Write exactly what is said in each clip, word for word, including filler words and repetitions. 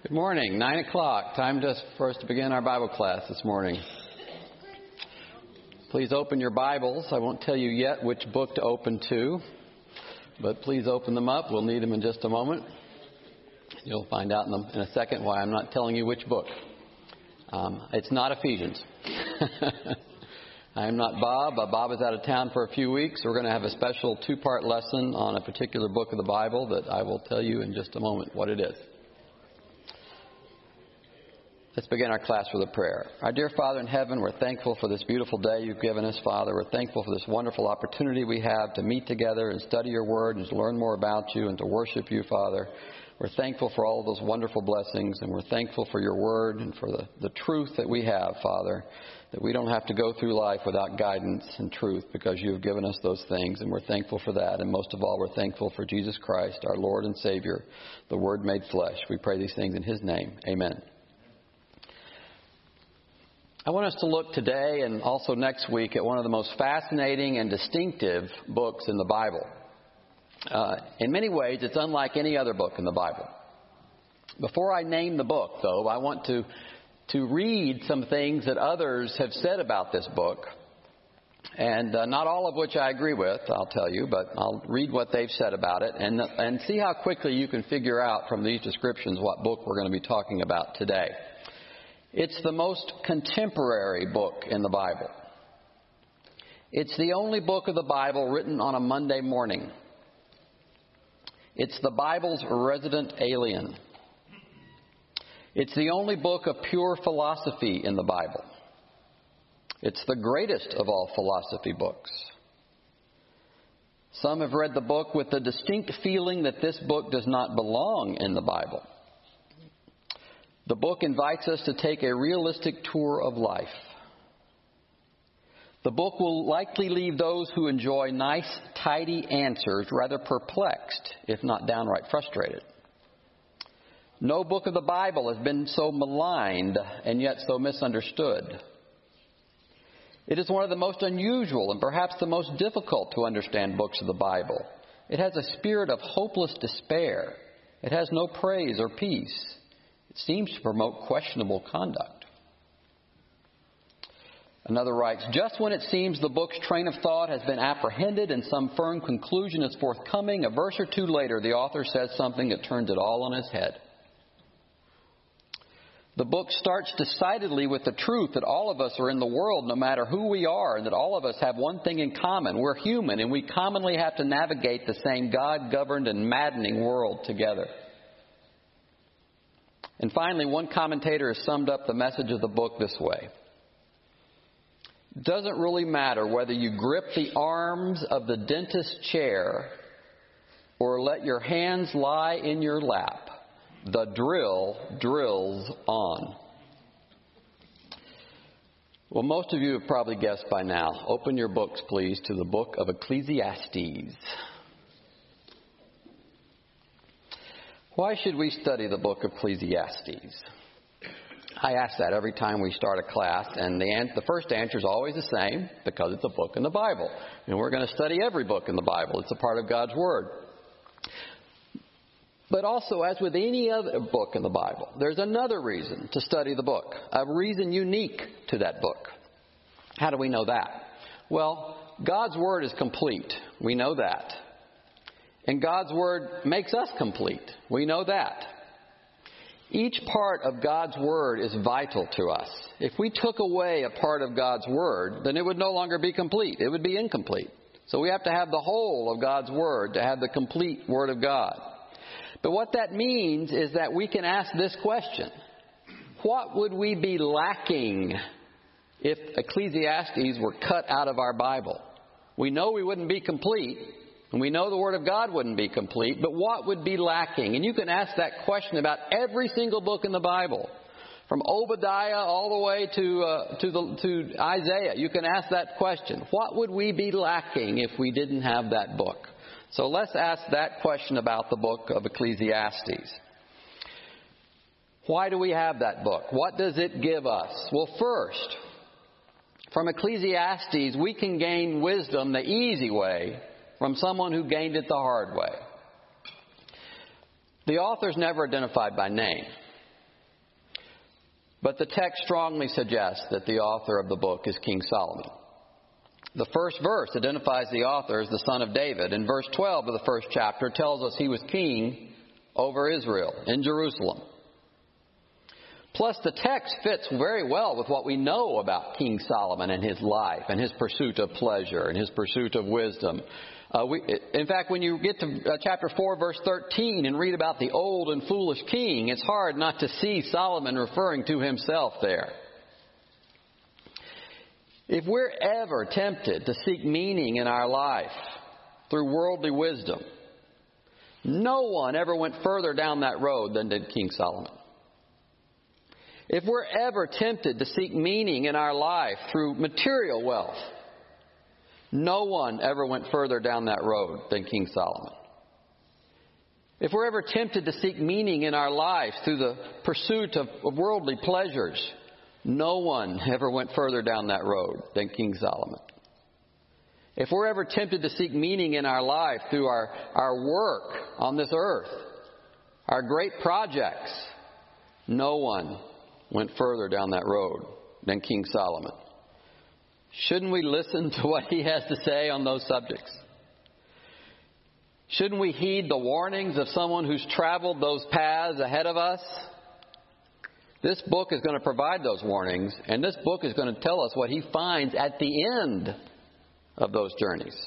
Good morning. Nine o'clock. Time just for us to begin our Bible class this morning. Please open your Bibles. I won't tell you yet which book to open to, but please open them up. We'll need them in just a moment. You'll find out in a, in a second why I'm not telling you which book. Um, it's not Ephesians. I am not Bob. Uh, Bob is out of town for a few weeks. We're going to have a special two-part lesson on a particular book of the Bible that I will tell you in just a moment what it is. Let's begin our class with a prayer. Our dear Father in heaven, we're thankful for this beautiful day you've given us, Father. We're thankful for this wonderful opportunity we have to meet together and study your word and to learn more about you and to worship you, Father. We're thankful for all of those wonderful blessings, and we're thankful for your word and for the, the truth that we have, Father, that we don't have to go through life without guidance and truth because you have given us those things, and we're thankful for that. And most of all, we're thankful for Jesus Christ, our Lord and Savior, the Word made flesh. We pray these things in his name. Amen. I want us to look today and also next week at one of the most fascinating and distinctive books in the Bible. Uh, in many ways, it's unlike any other book in the Bible. Before I name the book, though, I want to, to read some things that others have said about this book, and uh, not all of which I agree with, I'll tell you, but I'll read what they've said about it and, and see how quickly you can figure out from these descriptions what book we're going to be talking about today. It's the most contemporary book in the Bible. It's the only book of the Bible written on a Monday morning. It's the Bible's resident alien. It's the only book of pure philosophy in the Bible. It's the greatest of all philosophy books. Some have read the book with the distinct feeling that this book does not belong in the Bible. The book invites us to take a realistic tour of life. The book will likely leave those who enjoy nice, tidy answers rather perplexed, if not downright frustrated. No book of the Bible has been so maligned and yet so misunderstood. It is one of the most unusual and perhaps the most difficult to understand books of the Bible. It has a spirit of hopeless despair. It has no praise or peace. It seems to promote questionable conduct. Another writes, just when it seems the book's train of thought has been apprehended and some firm conclusion is forthcoming, a verse or two later the author says something that turns it all on its head. The book starts decidedly with the truth that all of us are in the world no matter who we are, and that all of us have one thing in common. We're human, and we commonly have to navigate the same God-governed and maddening world together. And finally, one commentator has summed up the message of the book this way. It doesn't really matter whether you grip the arms of the dentist's chair or let your hands lie in your lap. The drill drills on. Well, most of you have probably guessed by now. Open your books, please, to the book of Ecclesiastes. Why should we study the book of Ecclesiastes? I ask that every time we start a class, and the, an- the first answer is always the same, because it's a book in the Bible. And we're going to study every book in the Bible. It's a part of God's Word. But also, as with any other book in the Bible, there's another reason to study the book, a reason unique to that book. How do we know that? Well, God's Word is complete. We know that. And God's Word makes us complete. We know that. Each part of God's Word is vital to us. If we took away a part of God's Word, then it would no longer be complete. It would be incomplete. So we have to have the whole of God's Word to have the complete Word of God. But what that means is that we can ask this question. What would we be lacking if Ecclesiastes were cut out of our Bible? We know we wouldn't be complete. And we know the Word of God wouldn't be complete, but what would be lacking? And you can ask that question about every single book in the Bible, from Obadiah all the way to uh, to, the, to Isaiah. You can ask that question. What would we be lacking if we didn't have that book? So let's ask that question about the book of Ecclesiastes. Why do we have that book? What does it give us? Well, first, from Ecclesiastes, we can gain wisdom the easy way from someone who gained it the hard way. The author's never identified by name. But the text strongly suggests that the author of the book is King Solomon. The first verse identifies the author as the son of David, and verse twelve of the first chapter tells us he was king over Israel in Jerusalem. Plus, the text fits very well with what we know about King Solomon and his life and his pursuit of pleasure and his pursuit of wisdom. Uh, we, in fact, when you get to uh, chapter four, verse thirteen, and read about the old and foolish king, it's hard not to see Solomon referring to himself there. If we're ever tempted to seek meaning in our life through worldly wisdom, no one ever went further down that road than did King Solomon. If we're ever tempted to seek meaning in our life through material wealth, no one ever went further down that road than King Solomon. If we're ever tempted to seek meaning in our life through the pursuit of, of worldly pleasures, no one ever went further down that road than King Solomon. If we're ever tempted to seek meaning in our life through our, our work on this earth, our great projects, no one went further down that road than King Solomon. Shouldn't we listen to what he has to say on those subjects? Shouldn't we heed the warnings of someone who's traveled those paths ahead of us? This book is going to provide those warnings, and this book is going to tell us what he finds at the end of those journeys.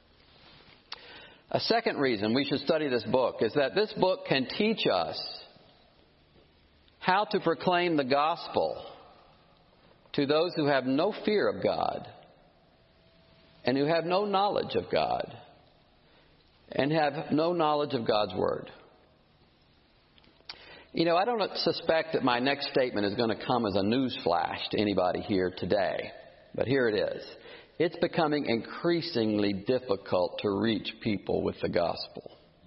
A second reason we should study this book is that this book can teach us how to proclaim the gospel to those who have no fear of God and who have no knowledge of God and have no knowledge of God's Word. You know, I don't suspect that my next statement is going to come as a news flash to anybody here today, but here it is. It's becoming increasingly difficult to reach people with the gospel.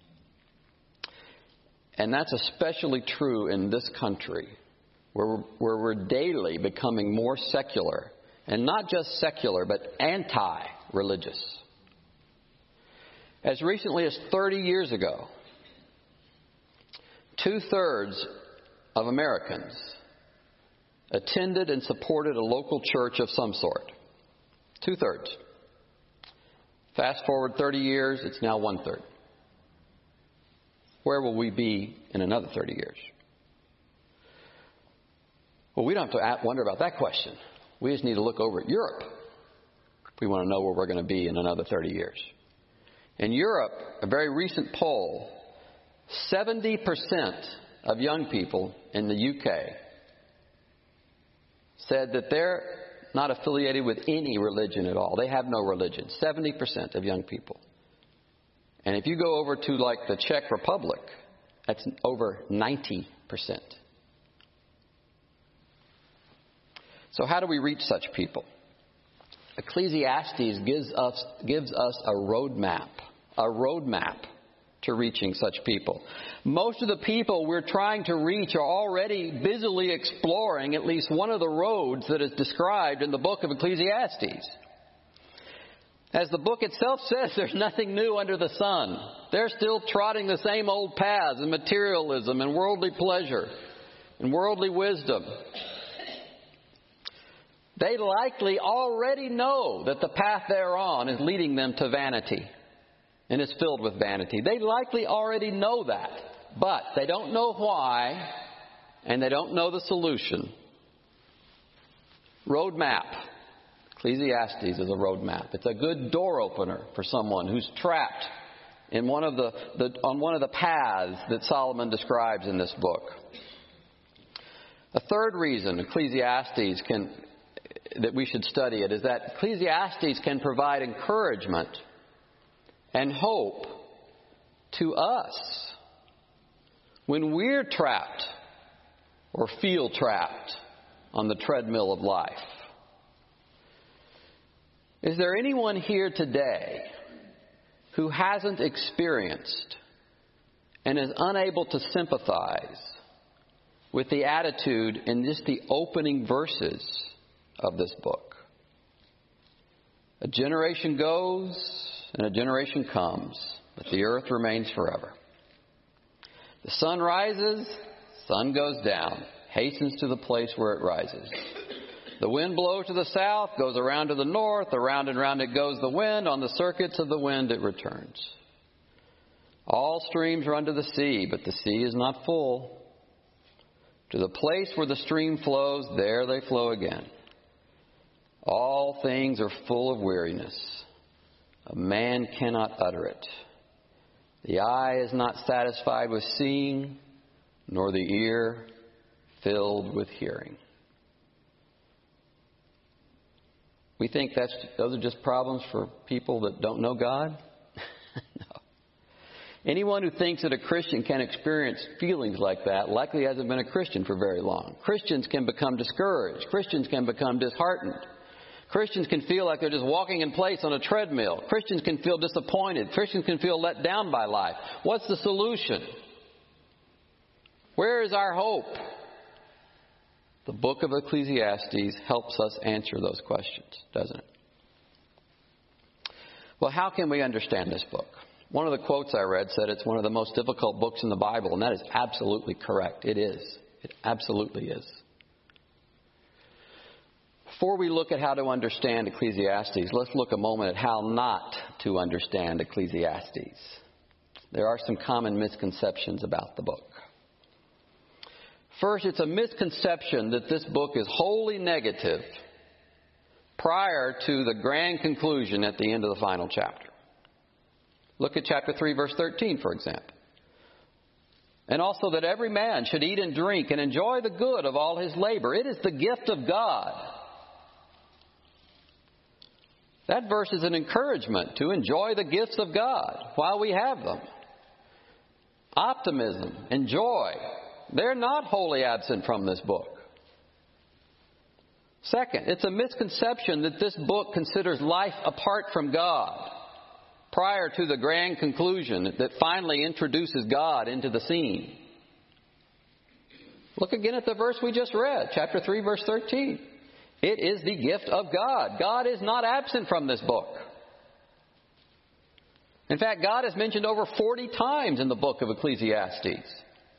And that's especially true in this country, where we're, where we're daily becoming more secular. And not just secular, but anti-religious. As recently as thirty years ago, two-thirds of Americans attended and supported a local church of some sort. Two-thirds. Fast forward thirty years, it's now one-third. Where will we be in another thirty years? Well, we don't have to wonder about that question. We just need to look over at Europe if we want to know where we're going to be in another thirty years. In Europe, a very recent poll, seventy percent of young people in the U K said that they're not affiliated with any religion at all. They have no religion. seventy percent of young people. And if you go over to like the Czech Republic, that's over ninety percent. So how do we reach such people? Ecclesiastes gives us, gives us a roadmap, a roadmap to reaching such people. Most of the people we're trying to reach are already busily exploring at least one of the roads that is described in the book of Ecclesiastes. As the book itself says, there's nothing new under the sun. They're still trotting the same old paths in materialism and worldly pleasure and worldly wisdom. They likely already know that the path they're on is leading them to vanity and is filled with vanity. They likely already know that, but they don't know why, and they don't know the solution. Roadmap. Ecclesiastes is a roadmap. It's a good door opener for someone who's trapped in one of the, the on one of the paths that Solomon describes in this book. A third reason Ecclesiastes can that we should study it is that Ecclesiastes can provide encouragement and hope to us when we're trapped or feel trapped on the treadmill of life. Is there anyone here today who hasn't experienced and is unable to sympathize with the attitude in just the opening verses of this book? A generation goes and a generation comes, but the earth remains forever. The sun rises, sun goes down. hastens to the place where it rises. The wind blows to the south, goes around to the north, around and round it goes the wind, on the circuits of the wind it returns. All streams run to the sea, but the sea is not full. To the place where the stream flows, there they flow again. All things are full of weariness. A man cannot utter it. The eye is not satisfied with seeing, nor the ear filled with hearing. We think that's those are just problems for people that don't know God? No. Anyone who thinks that a Christian can experience feelings like that likely hasn't been a Christian for very long. Christians can become discouraged. Christians can become disheartened. Christians can feel like they're just walking in place on a treadmill. Christians can feel disappointed. Christians can feel let down by life. What's the solution? Where is our hope? The book of Ecclesiastes helps us answer those questions, doesn't it? Well, how can we understand this book? One of the quotes I read said it's one of the most difficult books in the Bible, and that is absolutely correct. It is. It absolutely is. Before we look at how to understand Ecclesiastes, let's look a moment at how not to understand Ecclesiastes. There are some common misconceptions about the book. First, it's a misconception that this book is wholly negative prior to the grand conclusion at the end of the final chapter. Look at chapter three, verse thirteen, for example. And also that every man should eat and drink and enjoy the good of all his labor. It is the gift of God. That verse is an encouragement to enjoy the gifts of God while we have them. Optimism and joy, they're not wholly absent from this book. Second, it's a misconception that this book considers life apart from God prior to the grand conclusion that finally introduces God into the scene. Look again at the verse we just read, chapter three, verse thirteen. It is the gift of God. God is not absent from this book. In fact, God is mentioned over forty times in the book of Ecclesiastes.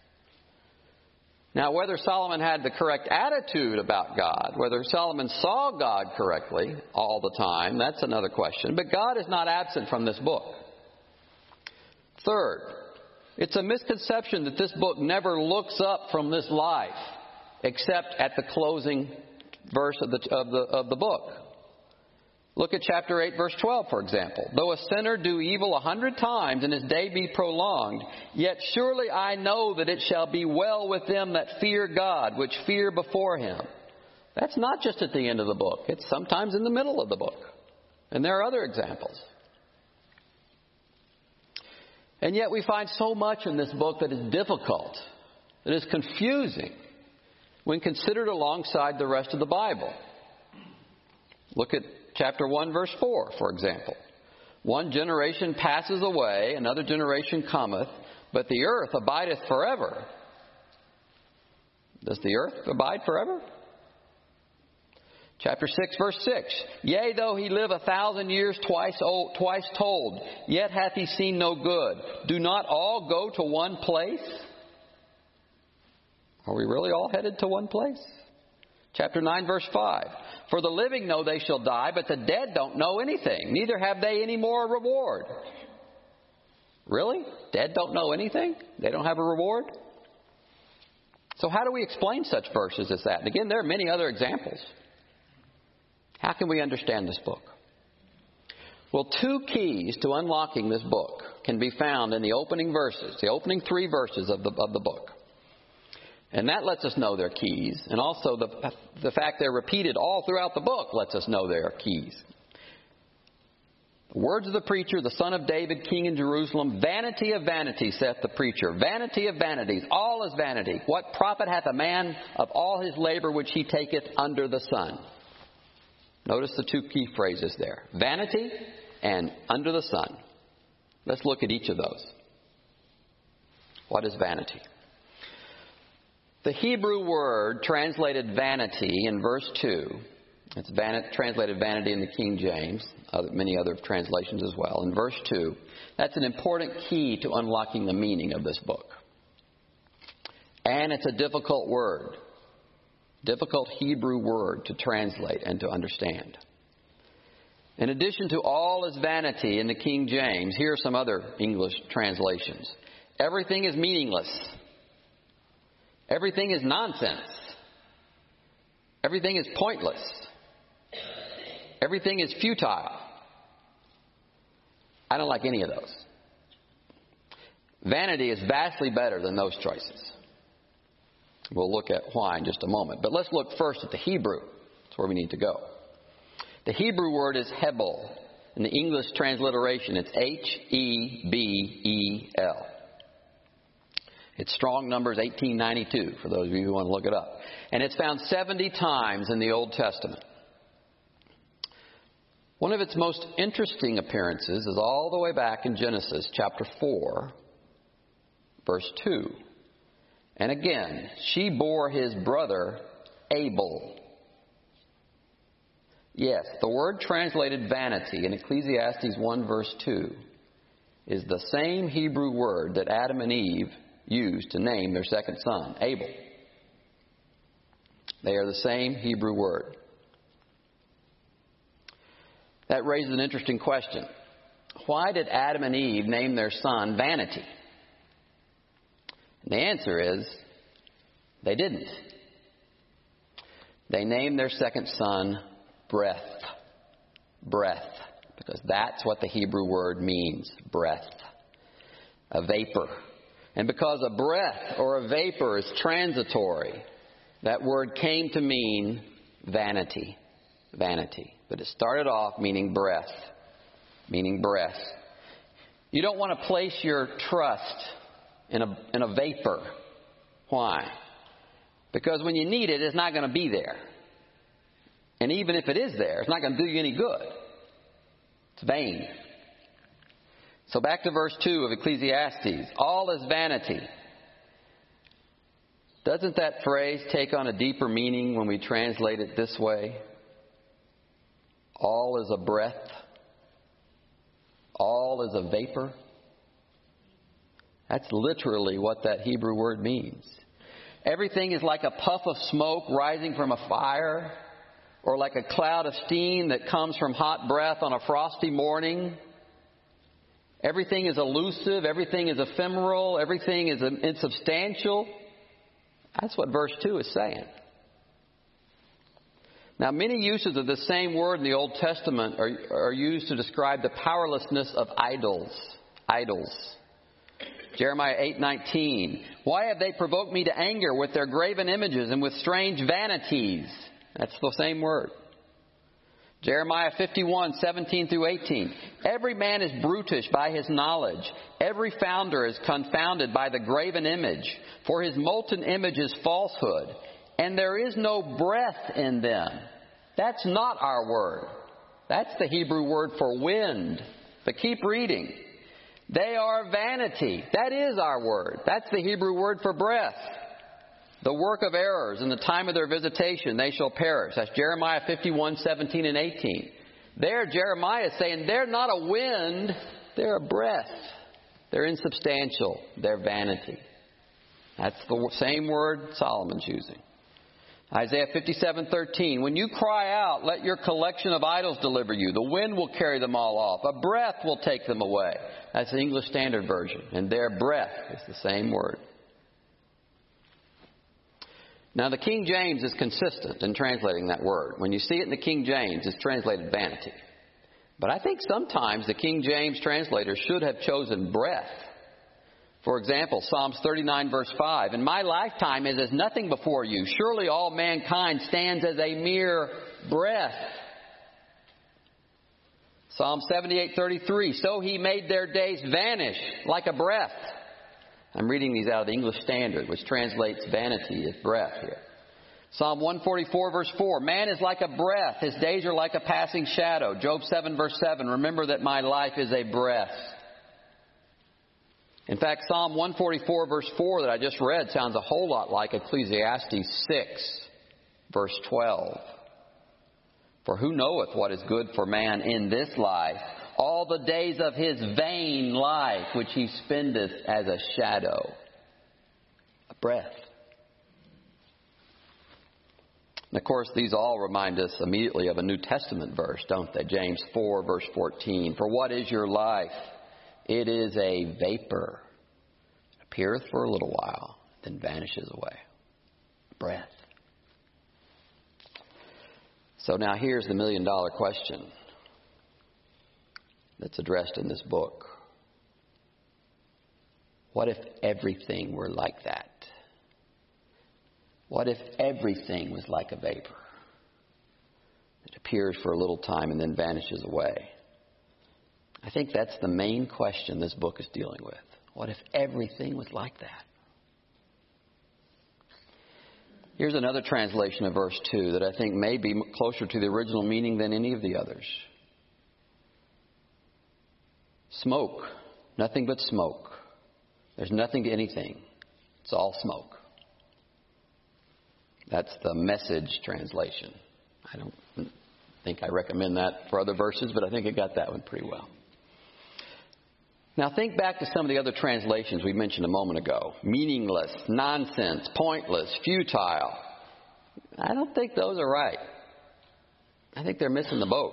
Now, whether Solomon had the correct attitude about God, whether Solomon saw God correctly all the time, that's another question. But God is not absent from this book. Third, it's a misconception that this book never looks up from this life except at the closing verse of the, of the, of the book. Look at chapter eight, verse twelve, for example. Though a sinner do evil a hundred times and his day be prolonged, yet surely I know that it shall be well with them that fear God, which fear before him. That's not just at the end of the book. It's sometimes in the middle of the book. And there are other examples. And yet we find so much in this book that is difficult, that is confusing, when considered alongside the rest of the Bible. Look at chapter one, verse four, for example. One generation passes away, another generation cometh, but the earth abideth forever. Does the earth abide forever? Chapter six, verse six. Yea, though he live a thousand years twice old, twice told, yet hath he seen no good. Do not all go to one place? Are we really all headed to one place? Chapter nine, verse five. For the living know they shall die, but the dead don't know anything. Neither have they any more reward. Really? Dead don't know anything? They don't have a reward? So how do we explain such verses as that? And again, there are many other examples. How can we understand this book? Well, two keys to unlocking this book can be found in the opening verses, the opening three verses of the, of the book. And that lets us know their keys. And also the, the fact they're repeated all throughout the book lets us know their keys. The words of the preacher, the son of David, king in Jerusalem, vanity of vanity, saith the preacher. Vanity of vanities, all is vanity. What profit hath a man of all his labor which he taketh under the sun? Notice the two key phrases there. Vanity and under the sun. Let's look at each of those. What is vanity? The Hebrew word translated vanity in verse two, it's van- translated vanity in the King James, other, many other translations as well. In verse two, that's an important key to unlocking the meaning of this book. And it's a difficult word. Difficult Hebrew word to translate and to understand. In addition to all is vanity in the King James, here are some other English translations. Everything is meaningless. Everything is nonsense. Everything is pointless. Everything is futile. I don't like any of those. Vanity is vastly better than those choices. We'll look at why in just a moment. But let's look first at the Hebrew. That's where we need to go. The Hebrew word is hebel. In the English transliteration, it's H E B E L. Its strong number is eighteen ninety-two, for those of you who want to look it up. And it's found seventy times in the Old Testament. One of its most interesting appearances is all the way back in Genesis chapter four, verse two. And again, she bore his brother Abel. Yes, the word translated vanity in Ecclesiastes one verse two is the same Hebrew word that Adam and Eve used to name their second son, Abel. They are the same Hebrew word. That raises an interesting question. Why did Adam and Eve name their son Vanity? And the answer is, they didn't. They named their second son Breath. Breath. Because that's what the Hebrew word means, breath. A vapor. And because a breath or a vapor is transitory, that word came to mean vanity. Vanity. But it started off meaning breath. Meaning breath. You don't want to place your trust in a, in a vapor. Why? Because when you need it, it's not going to be there. And even if it is there, it's not going to do you any good. It's vain. So back to verse two of Ecclesiastes. All is vanity. Doesn't that phrase take on a deeper meaning when we translate it this way? All is a breath. All is a vapor. That's literally what that Hebrew word means. Everything is like a puff of smoke rising from a fire, or like a cloud of steam that comes from hot breath on a frosty morning. Everything is elusive. Everything is ephemeral. Everything is insubstantial. That's what verse two is saying. Now, many uses of the same word in the Old Testament are, are used to describe the powerlessness of idols. Idols. Jeremiah eight nineteen. Why have they provoked me to anger with their graven images and with strange vanities? That's the same word. Jeremiah fifty-one seventeen through eighteen. Every man is brutish by his knowledge. Every founder is confounded by the graven image. For his molten image is falsehood, and there is no breath in them. That's not our word. That's the Hebrew word for wind. But keep reading. They are vanity. That is our word. That's the Hebrew word for breath. The work of errors in the time of their visitation, they shall perish. That's Jeremiah fifty-one seventeen and eighteen. There, Jeremiah is saying they're not a wind, they're a breath. They're insubstantial. They're vanity. That's the same word Solomon's using. Isaiah fifty-seven thirteen. When you cry out, let your collection of idols deliver you. The wind will carry them all off. A breath will take them away. That's the English Standard Version. And their breath is the same word. Now, the King James is consistent in translating that word. When you see it in the King James, it's translated vanity. But I think sometimes the King James translators should have chosen breath. For example, Psalms thirty-nine verse five. In my lifetime is as nothing before you. Surely all mankind stands as a mere breath. Psalm seventy-eight thirty-three. So he made their days vanish like a breath. I'm reading these out of the English Standard, which translates vanity as breath here. Psalm one forty-four verse four. Man is like a breath. His days are like a passing shadow. Job seven verse seven. Remember that my life is a breath. In fact, Psalm one forty-four verse four that I just read sounds a whole lot like Ecclesiastes six verse twelve. For who knoweth what is good for man in this life? All the days of his vain life, which he spendeth as a shadow. A breath. And of course, these all remind us immediately of a New Testament verse, don't they? James four, verse fourteen. For what is your life? It is a vapor. It appeareth for a little while, then vanishes away. Breath. So now here's the million dollar question that's addressed in this book. What if everything were like that? What if everything was like a vapor? It appears for a little time and then vanishes away. I think that's the main question this book is dealing with. What if everything was like that? Here's another translation of verse two that I think may be closer to the original meaning than any of the others. Smoke. Nothing but smoke. There's nothing to anything. It's all smoke. That's the Message translation. I don't think I recommend that for other verses, but I think it got that one pretty well. Now think back to some of the other translations we mentioned a moment ago. Meaningless, nonsense, pointless, futile. I don't think those are right. I think they're missing the boat.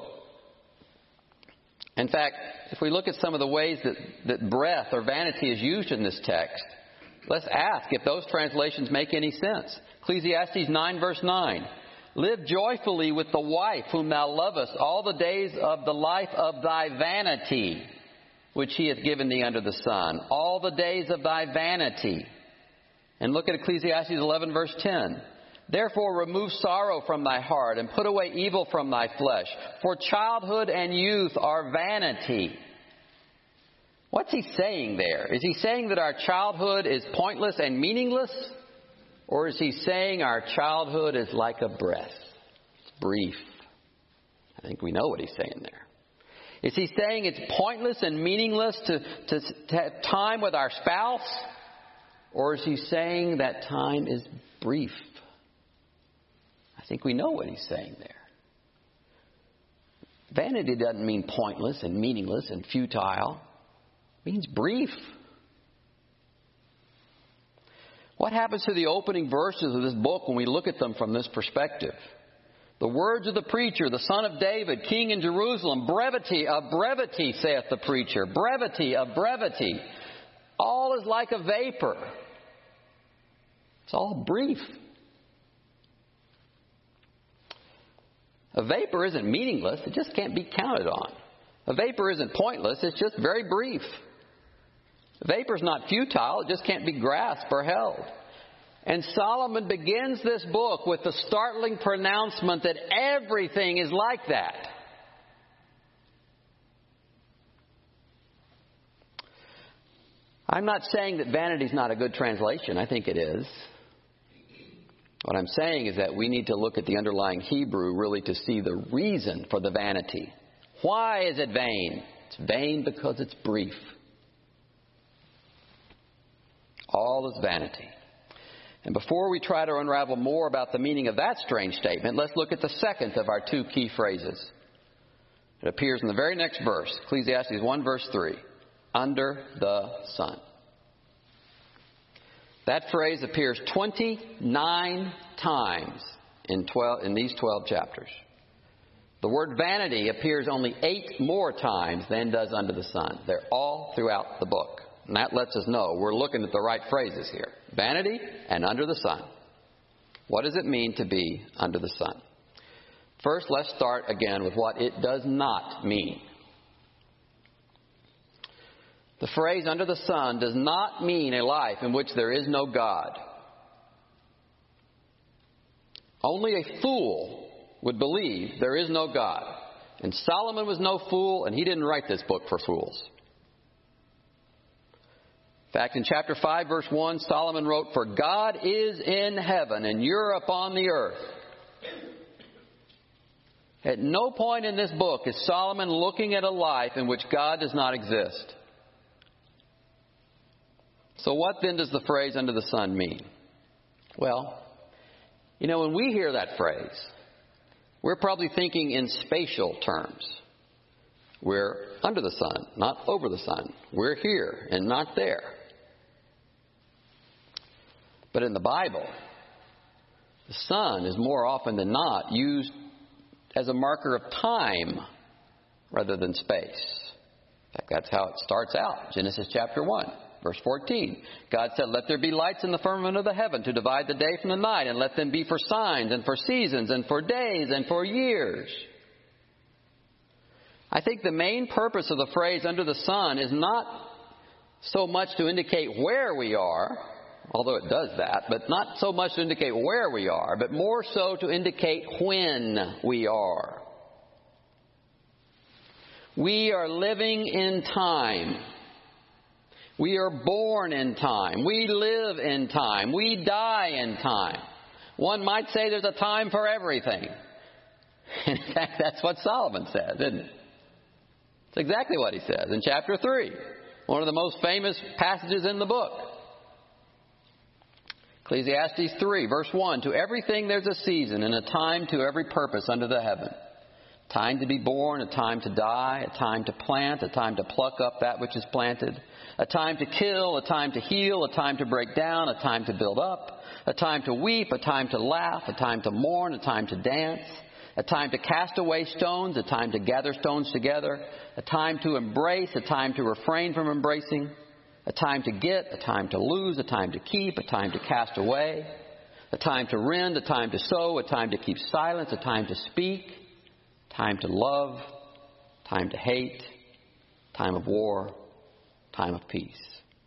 In fact, if we look at some of the ways that, that breath or vanity is used in this text, let's ask if those translations make any sense. Ecclesiastes nine, verse nine. Live joyfully with the wife whom thou lovest all the days of the life of thy vanity, which he hath given thee under the sun. All the days of thy vanity. And look at Ecclesiastes eleven, verse ten. Therefore remove sorrow from thy heart and put away evil from thy flesh. For childhood and youth are vanity. What's he saying there? Is he saying that our childhood is pointless and meaningless? Or is he saying our childhood is like a breath? It's brief. I think we know what he's saying there. Is he saying it's pointless and meaningless to, to, to have time with our spouse? Or is he saying that time is brief? I think we know what he's saying there. Vanity doesn't mean pointless and meaningless and futile. It means brief. What happens to the opening verses of this book when we look at them from this perspective? The words of the preacher, the son of David, king in Jerusalem, brevity of brevity, saith the preacher, brevity of brevity. All is like a vapor. It's all brief. A vapor isn't meaningless. It just can't be counted on. A vapor isn't pointless. It's just very brief. A vapor is not futile. It just can't be grasped or held. And Solomon begins this book with the startling pronouncement that everything is like that. I'm not saying that vanity is not a good translation. I think it is. What I'm saying is that we need to look at the underlying Hebrew really to see the reason for the vanity. Why is it vain? It's vain because it's brief. All is vanity. And before we try to unravel more about the meaning of that strange statement, let's look at the second of our two key phrases. It appears in the very next verse, Ecclesiastes one, verse three, under the sun. That phrase appears twenty-nine times in twelve in these twelve chapters. The word vanity appears only eight more times than does under the sun. They're all throughout the book. And that lets us know we're looking at the right phrases here. Vanity and under the sun. What does it mean to be under the sun? First, let's start again with what it does not mean. The phrase under the sun does not mean a life in which there is no God. Only a fool would believe there is no God. And Solomon was no fool, and he didn't write this book for fools. In fact, in chapter five, verse one, Solomon wrote, "For God is in heaven, and you're upon the earth." At no point in this book is Solomon looking at a life in which God does not exist. So what then does the phrase under the sun mean? Well, you know, when we hear that phrase, we're probably thinking in spatial terms. We're under the sun, not over the sun. We're here and not there. But in the Bible, The sun is more often than not used as a marker of time rather than space. In fact, that's how it starts out. Genesis chapter one, verse fourteen. God said, "Let there be lights in the firmament of the heaven to divide the day from the night, and let them be for signs and for seasons and for days and for years." I think the main purpose of the phrase "under the sun" is not so much to indicate where we are, although it does that, but not so much to indicate where we are, but more so to indicate when we are. We are living in time. We are born in time. We live in time. We die in time. One might say there's a time for everything. In fact, that's what Solomon says, isn't it? It's exactly what he says in chapter three, one of the most famous passages in the book. Ecclesiastes three, verse one, "To everything there's a season and a time to every purpose under the heaven. Time to be born, a time to die, a time to plant, a time to pluck up that which is planted, a time to kill, a time to heal, a time to break down, a time to build up, a time to weep, a time to laugh, a time to mourn, a time to dance, a time to cast away stones, a time to gather stones together, a time to embrace, a time to refrain from embracing, a time to get, a time to lose, a time to keep, a time to cast away, a time to rend, a time to sow, a time to keep silence, a time to speak, time to love, time to hate, time of war, time of peace."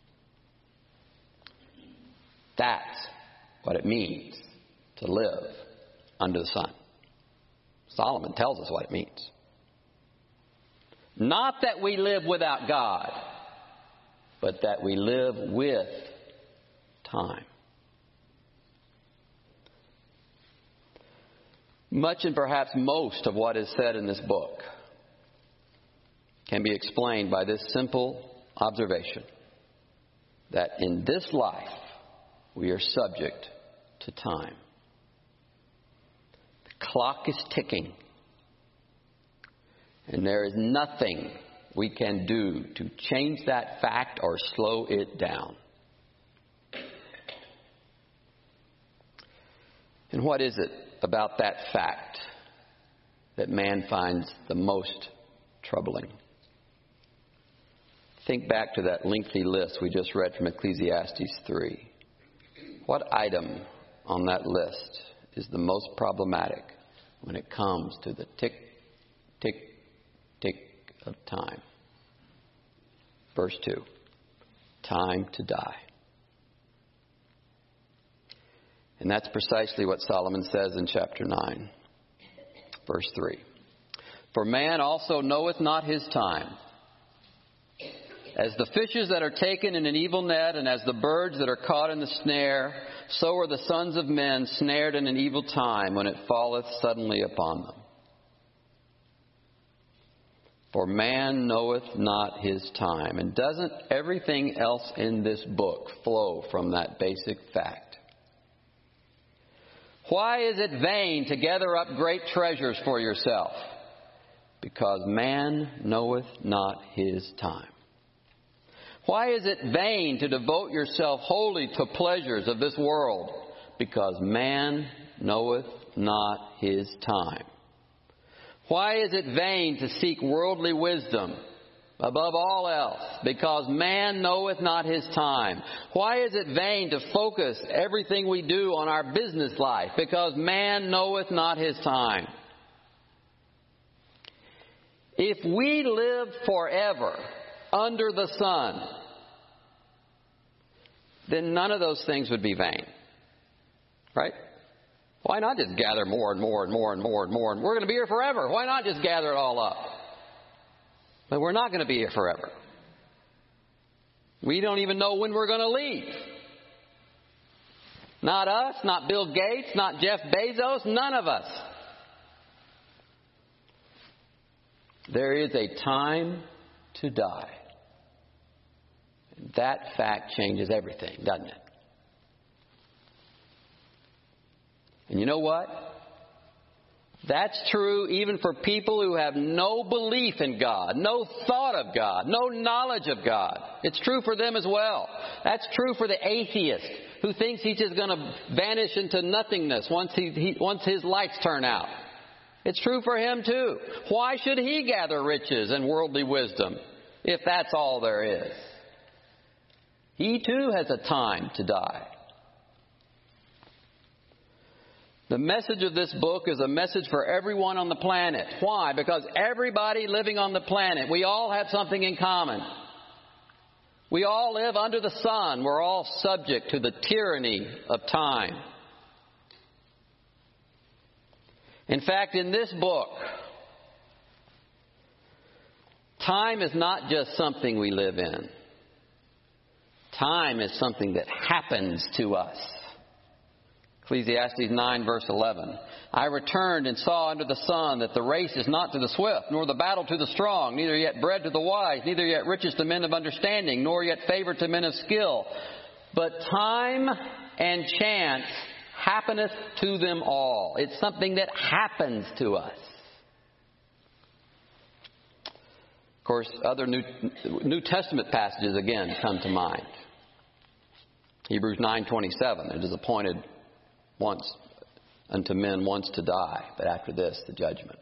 That's what it means to live under the sun. Solomon tells us what it means. Not that we live without God, but that we live with time. Much and perhaps most of what is said in this book can be explained by this simple observation, that in this life we are subject to time. The clock is ticking, and there is nothing we can do to change that fact or slow it down. And what is it about that fact that man finds the most troubling? Think back to that lengthy list we just read from Ecclesiastes three. What item on that list is the most problematic when it comes to the tick, tick, tick of time? Verse two, time to die. And that's precisely what Solomon says in chapter nine, verse three. "For man also knoweth not his time. As the fishes that are taken in an evil net, and as the birds that are caught in the snare, so are the sons of men snared in an evil time when it falleth suddenly upon them. For man knoweth not his time." And doesn't everything else in this book flow from that basic fact? Why is it vain to gather up great treasures for yourself? Because man knoweth not his time. Why is it vain to devote yourself wholly to pleasures of this world? Because man knoweth not his time. Why is it vain to seek worldly wisdom above all else? Because man knoweth not his time. Why is it vain to focus everything we do on our business life? Because man knoweth not his time. If we lived forever under the sun, then none of those things would be vain. Right? Why not just gather more and more and more and more and more? And we're going to be here forever. Why not just gather it all up? But we're not going to be here forever. We don't even know when we're going to leave. Not us, not Bill Gates, not Jeff Bezos, none of us. There is a time to die. That fact changes everything, doesn't it? And you know what? That's true even for people who have no belief in God, no thought of God, no knowledge of God. It's true for them as well. That's true for the atheist who thinks he's just going to vanish into nothingness once he, he once his lights turn out. It's true for him too. Why should he gather riches and worldly wisdom if that's all there is? He too has a time to die. The message of this book is a message for everyone on the planet. Why? Because everybody living on the planet, we all have something in common. We all live under the sun. We're all subject to the tyranny of time. In fact, in this book, time is not just something we live in. Time is something that happens to us. Ecclesiastes nine, verse eleven. I returned and saw under the sun that the race is not to the swift, nor the battle to the strong, neither yet bread to the wise, neither yet riches to men of understanding, nor yet favor to men of skill. But time and chance happeneth to them all. It's something that happens to us. Of course, other New, New Testament passages again come to mind. Hebrews nine twenty-seven. It is appointed once unto men once to die, but after this the judgment.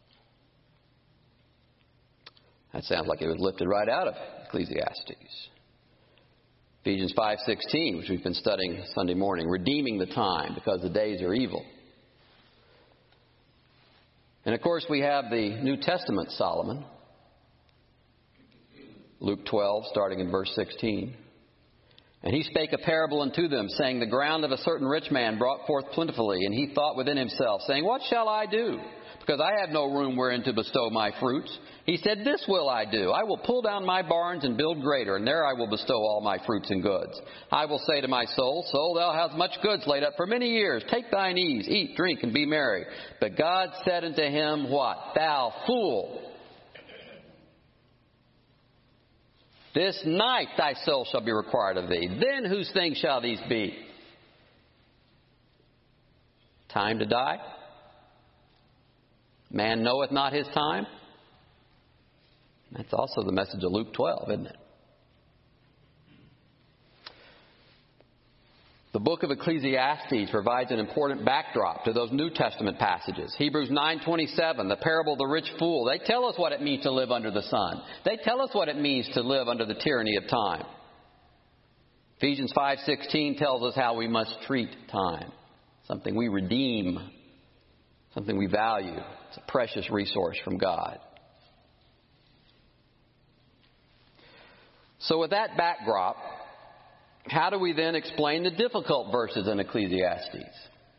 That sounds like it was lifted right out of Ecclesiastes. Ephesians five sixteen, which we've been studying Sunday morning, redeeming the time because the days are evil. And of course we have the New Testament Solomon, Luke twelve, starting in verse sixteen. And he spake a parable unto them, saying, the ground of a certain rich man brought forth plentifully. And he thought within himself, saying, what shall I do? Because I have no room wherein to bestow my fruits. He said, this will I do. I will pull down my barns and build greater, and there I will bestow all my fruits and goods. I will say to my soul, soul, thou hast much goods laid up for many years. Take thine ease, eat, drink, and be merry. But God said unto him, what? Thou fool! This night thy soul shall be required of thee. Then whose things shall these be? Time to die? Man knoweth not his time? That's also the message of Luke twelve, isn't it? The book of Ecclesiastes provides an important backdrop to those New Testament passages. Hebrews nine twenty-seven, the parable of the rich fool. They tell us what it means to live under the sun. They tell us what it means to live under the tyranny of time. Ephesians five sixteen tells us how we must treat time. Something we redeem. Something we value. It's a precious resource from God. So with that backdrop, how do we then explain the difficult verses in Ecclesiastes?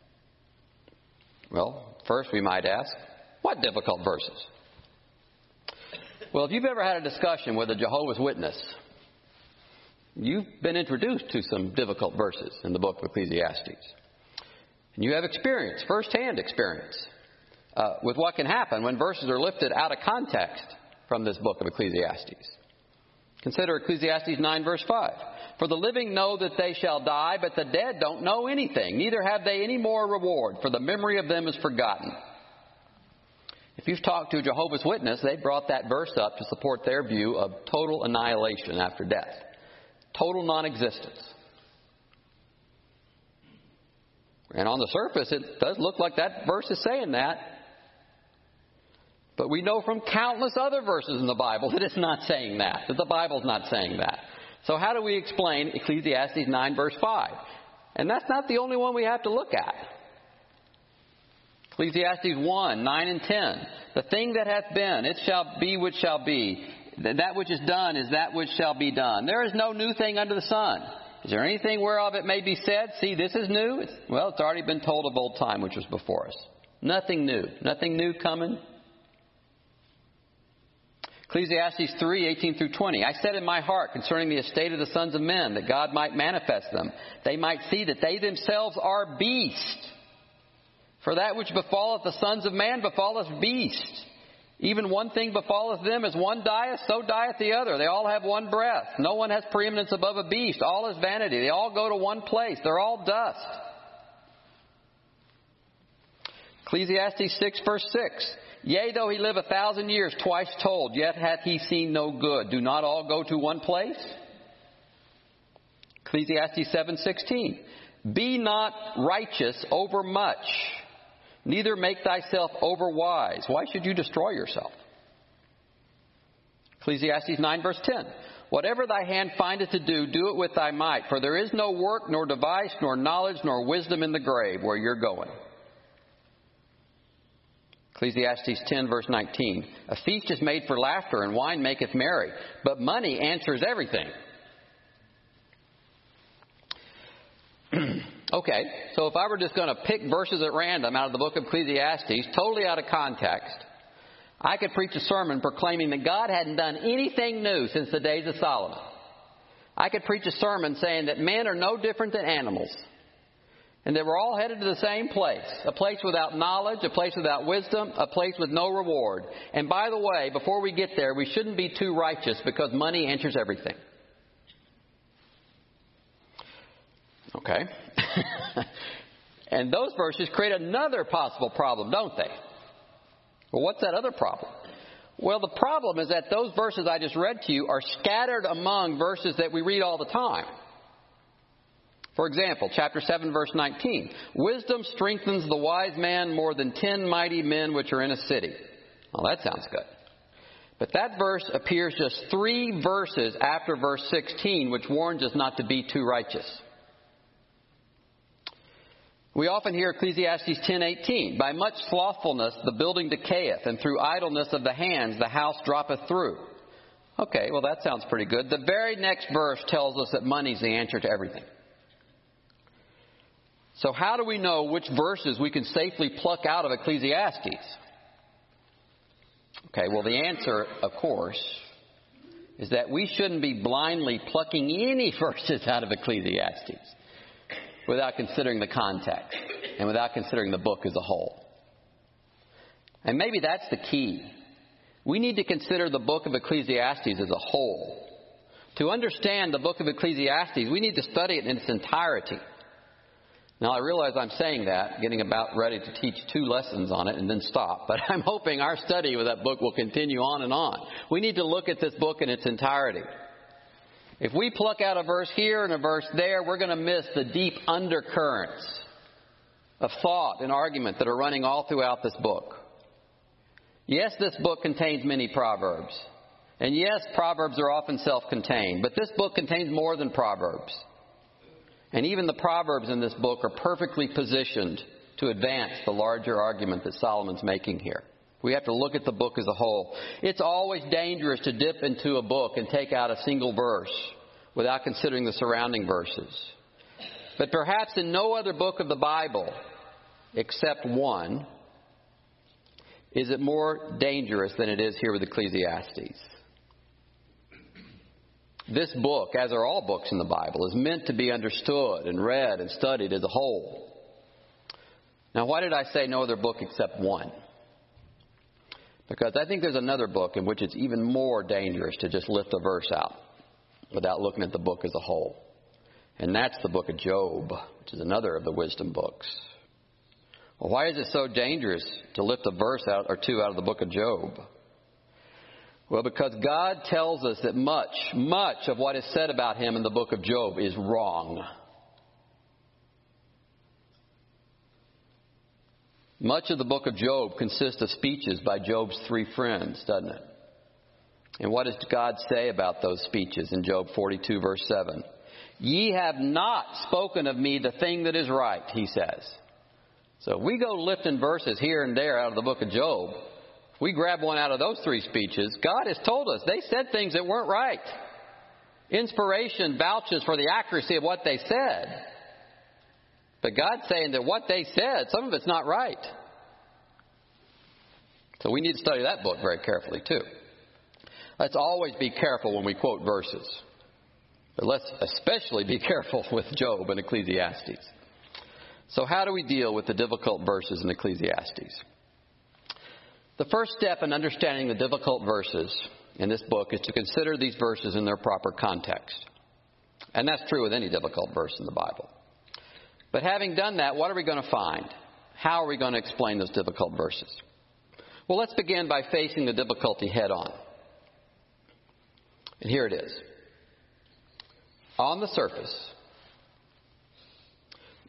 Well, first we might ask, what difficult verses? Well, if you've ever had a discussion with a Jehovah's Witness, you've been introduced to some difficult verses in the book of Ecclesiastes. And you have experience, first-hand experience, uh, with what can happen when verses are lifted out of context from this book of Ecclesiastes. Consider Ecclesiastes nine, verse five. For the living know that they shall die, but the dead don't know anything. Neither have they any more reward, for the memory of them is forgotten. If you've talked to a Jehovah's Witness, they brought that verse up to support their view of total annihilation after death. Total non-existence. And on the surface, it does look like that verse is saying that. But we know from countless other verses in the Bible that it's not saying that, that the Bible's not saying that. So how do we explain Ecclesiastes nine, verse five? And that's not the only one we have to look at. Ecclesiastes one, nine and ten. The thing that hath been, it shall be which shall be. That which is done is that which shall be done. There is no new thing under the sun. Is there anything whereof it may be said, see, this is new? It's, well, it's already been told of old time, which was before us. Nothing new. Nothing new coming. Ecclesiastes three, eighteen through twenty. I said in my heart concerning the estate of the sons of men, that God might manifest them. They might see that they themselves are beasts. For that which befalleth the sons of man befalleth beasts. Even one thing befalleth them, as one dieth, so dieth the other. They all have one breath. No one has preeminence above a beast. All is vanity. They all go to one place. They're all dust. Ecclesiastes six, verse six. Yea, though he live a thousand years, twice told, yet hath he seen no good. Do not all go to one place? Ecclesiastes seven sixteen. Be not righteous over much, neither make thyself over wise. Why should you destroy yourself? Ecclesiastes nine verse ten. Whatever thy hand findeth to do, do it with thy might. For there is no work, nor device, nor knowledge, nor wisdom in the grave where you're going. Ecclesiastes ten verse nineteen. A feast is made for laughter, and wine maketh merry, but money answers everything. Okay, so if I were just going to pick verses at random out of the book of Ecclesiastes, totally out of context, I could preach a sermon proclaiming that God hadn't done anything new since the days of Solomon. I could preach a sermon saying that men are no different than animals, and that we're all headed to the same place, a place without knowledge, a place without wisdom, a place with no reward. And by the way, before we get there, we shouldn't be too righteous because money answers everything. Okay? And those verses create another possible problem, don't they? Well, what's that other problem? Well, the problem is that those verses I just read to you are scattered among verses that we read all the time. For example, chapter seven, verse nineteen. Wisdom strengthens the wise man more than ten mighty men which are in a city. Well, that sounds good. But that verse appears just three verses after verse sixteen, which warns us not to be too righteous. We often hear Ecclesiastes ten eighteen. By much slothfulness the building decayeth, and through idleness of the hands the house droppeth through. Okay, well that sounds pretty good. The very next verse tells us that money's the answer to everything. So how do we know which verses we can safely pluck out of Ecclesiastes? Okay, well the answer, of course, is that we shouldn't be blindly plucking any verses out of Ecclesiastes without considering the context and without considering the book as a whole. And maybe that's the key. We need to consider the book of Ecclesiastes as a whole. To understand the book of Ecclesiastes, we need to study it in its entirety. Now, I realize I'm saying that, getting about ready to teach two lessons on it and then stop. But I'm hoping our study with that book will continue on and on. We need to look at this book in its entirety. If we pluck out a verse here and a verse there, we're going to miss the deep undercurrents of thought and argument that are running all throughout this book. Yes, this book contains many proverbs. And yes, proverbs are often self-contained. But this book contains more than proverbs. And even the proverbs in this book are perfectly positioned to advance the larger argument that Solomon's making here. We have to look at the book as a whole. It's always dangerous to dip into a book and take out a single verse without considering the surrounding verses. But perhaps in no other book of the Bible, except one, is it more dangerous than it is here with Ecclesiastes. This book, as are all books in the Bible, is meant to be understood and read and studied as a whole. Now, why did I say no other book except one? Because I think there's another book in which it's even more dangerous to just lift a verse out without looking at the book as a whole. And that's the book of Job, which is another of the wisdom books. Well, why is it so dangerous to lift a verse out or two out of the book of Job? Well, because God tells us that much, much of what is said about him in the book of Job is wrong. Much of the book of Job consists of speeches by Job's three friends, doesn't it? And what does God say about those speeches in Job forty-two, verse seven? Ye have not spoken of me the thing that is right, he says. So if we go lifting verses here and there out of the book of Job, if we grab one out of those three speeches, God has told us they said things that weren't right. Inspiration vouches for the accuracy of what they said. But God's saying that what they said, some of it's not right. So we need to study that book very carefully too. Let's always be careful when we quote verses. But let's especially be careful with Job and Ecclesiastes. So how do we deal with the difficult verses in Ecclesiastes? The first step in understanding the difficult verses in this book is to consider these verses in their proper context. And that's true with any difficult verse in the Bible. But having done that, what are we going to find? How are we going to explain those difficult verses? Well, let's begin by facing the difficulty head on. And here it is. On the surface,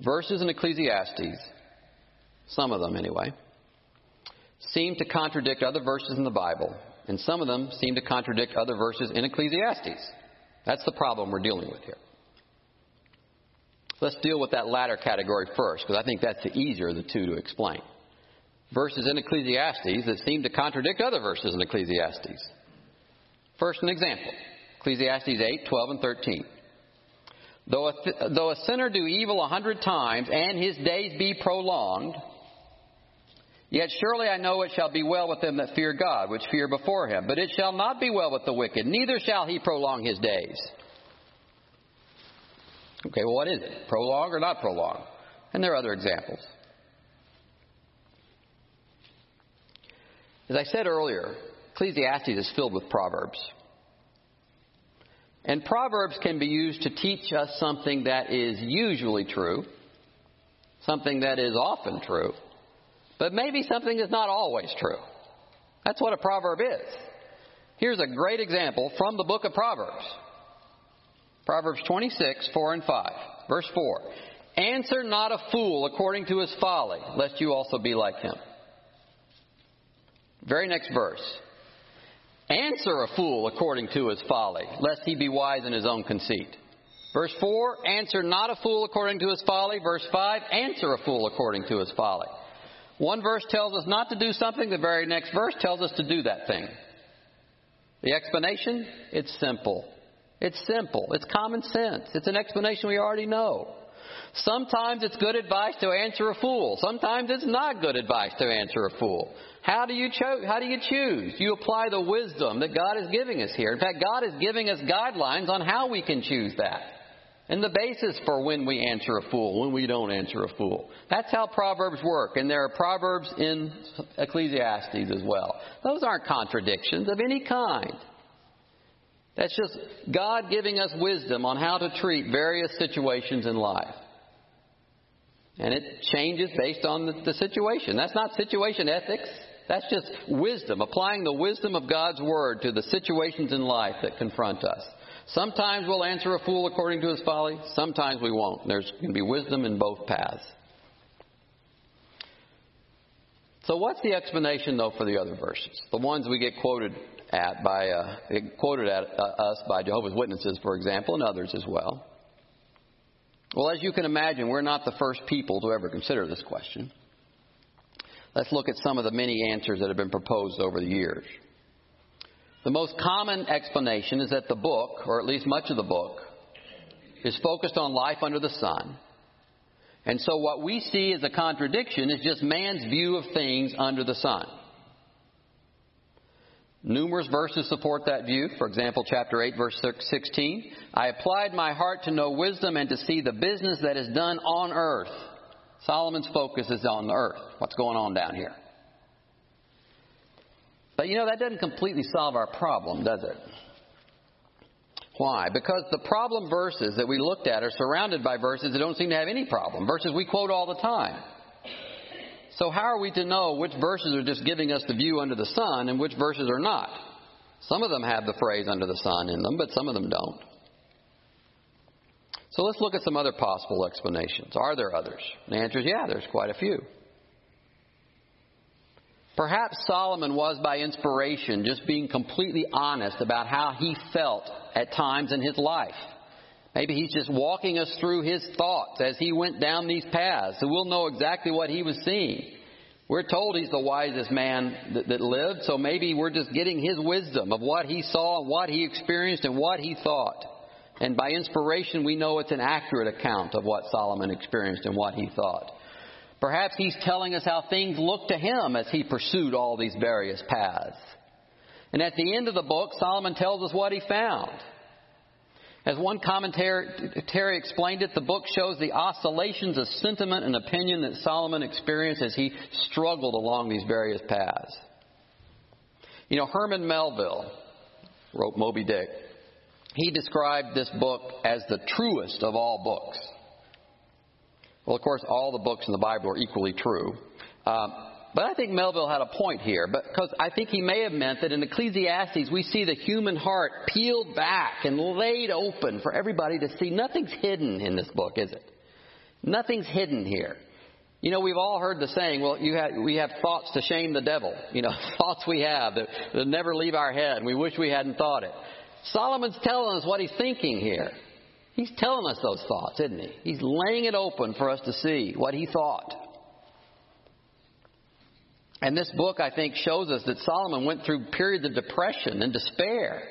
verses in Ecclesiastes, some of them anyway, seem to contradict other verses in the Bible, and some of them seem to contradict other verses in Ecclesiastes. That's the problem we're dealing with here. Let's deal with that latter category first, because I think that's the easier of the two to explain. Verses in Ecclesiastes that seem to contradict other verses in Ecclesiastes. First, an example. Ecclesiastes eight, twelve, and thirteen. Though a, th- though a sinner do evil a hundred times, and his days be prolonged, yet surely I know it shall be well with them that fear God, which fear before him. But it shall not be well with the wicked, neither shall he prolong his days. Okay, well, what is it? Prolong or not prolong? And there are other examples. As I said earlier, Ecclesiastes is filled with proverbs. And proverbs can be used to teach us something that is usually true, something that is often true, but maybe something that's not always true. That's what a proverb is. Here's a great example from the book of Proverbs. Proverbs twenty-six, four and five. Verse four. Answer not a fool according to his folly, lest you also be like him. Very next verse. Answer a fool according to his folly, lest he be wise in his own conceit. Verse four, answer not a fool according to his folly. Verse five, answer a fool according to his folly. One verse tells us not to do something. The very next verse tells us to do that thing. The explanation? It's simple. It's simple. It's common sense. It's an explanation we already know. Sometimes it's good advice to answer a fool. Sometimes it's not good advice to answer a fool. How do you cho- how do you choose? You apply the wisdom that God is giving us here. In fact, God is giving us guidelines on how we can choose that. And the basis for when we answer a fool, when we don't answer a fool. That's how Proverbs work. And there are Proverbs in Ecclesiastes as well. Those aren't contradictions of any kind. That's just God giving us wisdom on how to treat various situations in life. And it changes based on the, the situation. That's not situation ethics. That's just wisdom, applying the wisdom of God's Word to the situations in life that confront us. Sometimes we'll answer a fool according to his folly. Sometimes we won't. There's going to be wisdom in both paths. So what's the explanation, though, for the other verses? The ones we get quoted at by uh, quoted at uh, us by Jehovah's Witnesses, for example, and others as well. Well, as you can imagine, we're not the first people to ever consider this question. Let's look at some of the many answers that have been proposed over the years. The most common explanation is that the book, or at least much of the book, is focused on life under the sun. And so what we see as a contradiction is just man's view of things under the sun. Numerous verses support that view. For example, chapter eight, verse sixteen. I applied my heart to know wisdom and to see the business that is done on earth. Solomon's focus is on the earth. What's going on down here? But you know, that doesn't completely solve our problem, does it? Why? Because the problem verses that we looked at are surrounded by verses that don't seem to have any problem. Verses we quote all the time. So how are we to know which verses are just giving us the view under the sun and which verses are not? Some of them have the phrase under the sun in them, but some of them don't. So let's look at some other possible explanations. Are there others? The answer is yeah, there's quite a few. Perhaps Solomon was by inspiration just being completely honest about how he felt at times in his life. Maybe he's just walking us through his thoughts as he went down these paths, so we'll know exactly what he was seeing. We're told he's the wisest man that, that lived, so maybe we're just getting his wisdom of what he saw and what he experienced and what he thought. And by inspiration, we know it's an accurate account of what Solomon experienced and what he thought. Perhaps he's telling us how things looked to him as he pursued all these various paths. And at the end of the book, Solomon tells us what he found. As one commentary explained it, the book shows the oscillations of sentiment and opinion that Solomon experienced as he struggled along these various paths. You know, Herman Melville wrote Moby Dick. He described this book as the truest of all books. Well, of course, all the books in the Bible are equally true. Um, but I think Melville had a point here, because I think he may have meant that in Ecclesiastes we see the human heart peeled back and laid open for everybody to see. Nothing's hidden in this book, is it? Nothing's hidden here. You know, we've all heard the saying, well, you have, we have thoughts to shame the devil. You know, thoughts we have that, that never leave our head, and we wish we hadn't thought it. Solomon's telling us what he's thinking here. He's telling us those thoughts, isn't he? He's laying it open for us to see what he thought. And this book, I think, shows us that Solomon went through periods of depression and despair.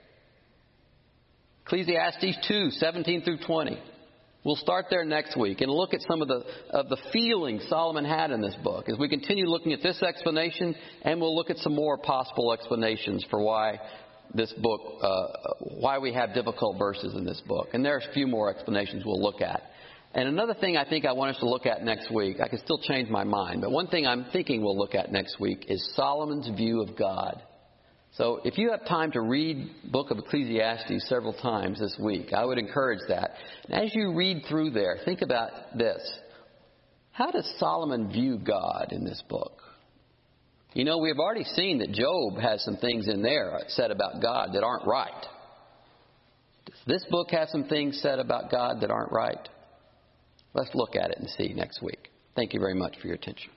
Ecclesiastes two, seventeen through twenty. We'll start there next week and look at some of the of the feelings Solomon had in this book as we continue looking at this explanation, and we'll look at some more possible explanations for why this book, uh, why we have difficult verses in this book. And there are a few more explanations we'll look at. And another thing I think I want us to look at next week, I can still change my mind, but one thing I'm thinking we'll look at next week is Solomon's view of God. So if you have time to read the book of Ecclesiastes several times this week, I would encourage that. And as you read through there, think about this. How does Solomon view God in this book? You know, we've already seen that Job has some things in there said about God that aren't right. Does this book have some things said about God that aren't right? Let's look at it and see next week. Thank you very much for your attention.